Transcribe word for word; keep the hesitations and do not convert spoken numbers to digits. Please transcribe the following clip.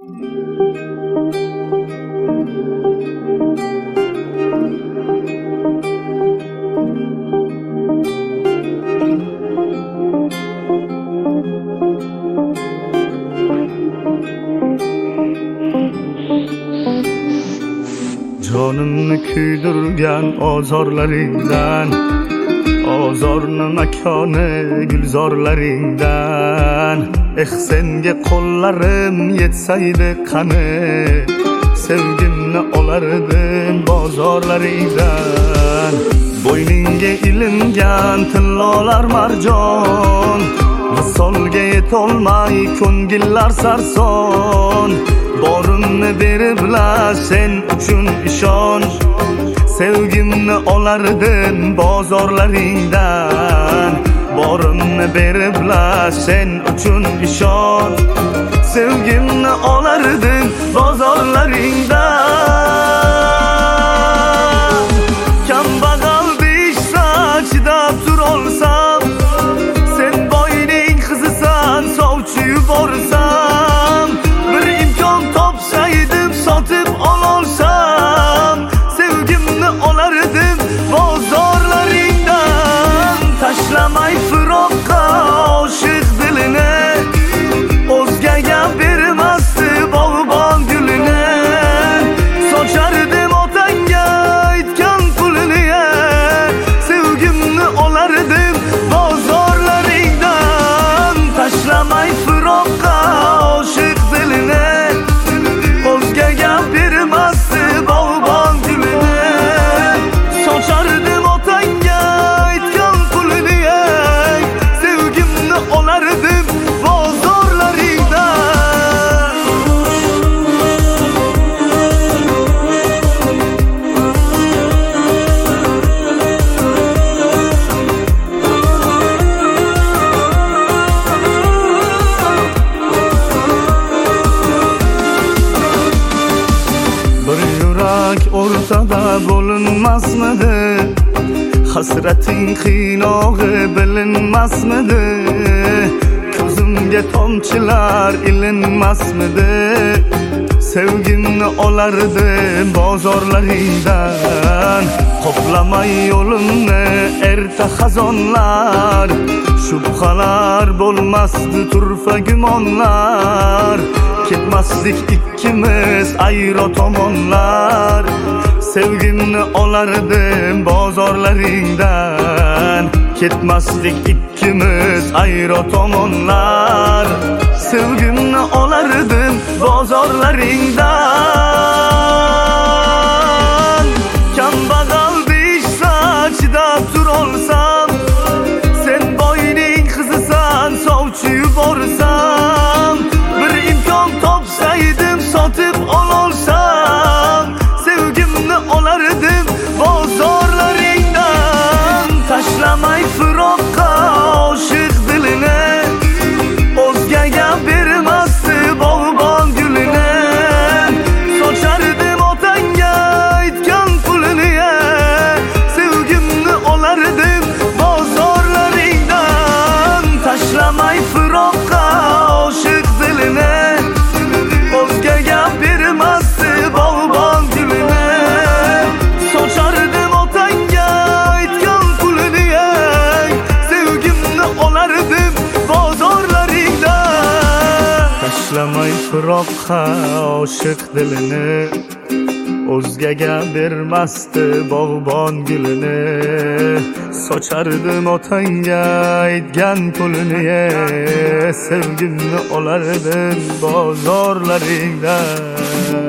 Jonimni kuydirgan ozorlaringdan, ozorni makoni gulzorlaringdan. Eh senga qo'llarim yetsaydi qani, sevgimni olardim bozorlaringdan. Bo'yningga ilingan tillolar marjon, visolga yetolmay ko'ngillar sarson. Borimni beriblar sen uchun ishon, sevgimni olardim bozorlaringdan. Borimni beriblar sen uchun ishon, sevgimni olardim bozorlaringdan. Kambag'al deyishsa chidab turolsam, sen boyning qizisan sovchi yuborsam. Bir imkon topsaydim sotib ololsam, sevgimni olardim bozorlaringdan. Tashlamay firoqqa oshiq dilini, o'zgaga bermasdi bog'bon gulini. Sochardim otangga aytgan pulini, sevgimni olardim bozorlaringdan. Tashlamay firoqqa oshiq dilini, o'zgaga bermasdi bog'bon gulini. Sochardim otangga aytgan pulini, sevgimni olardim bozorlaringdan. Bir yurak o'rtada bo'linmasmidi, hasrating qiynog'i bilinmasmidi, ko'zimga tomchilar ilinmasmidi. Sevgimni olardim bozorlaringdan. Qoplamay yo'limni erta xazonlar, shubhalar bo'lmasdi turfa gumonlar. Ketmasdik ikkimiz ayro tomonlar, sevgimni olardim bozorlaringdan. Ketmasdik ikkimiz ayro tomonlar, sevgimni olardim bozorlaringdan. Kambag'al deyishsa chidab turolsam, sen boyning qizisan sovchi yuborsam. Bir imkon topsaydim sotib ololsam, sevgimni olardim bozorlaringdan. Tashlamay firoqqa oshiq dilini, o'zgaga bermasdi bog'bon gulini. Sochardim otangga aytgan pulini, sevgimni olardim bozorlaringdan. Tashlamay firoqqa oshiq dilini, o'zgaga bermasdi bog'bon gulini. Sochardim otangga aytgan pulini, sevgimni olardim bozorlaringdan. Tashlamay firoqqa oshiq dilini, o'zgaga bermasdi bog'bon gulini. Sochardim otangga aytgan pulini, sevgimni olardim bozorlaringdan.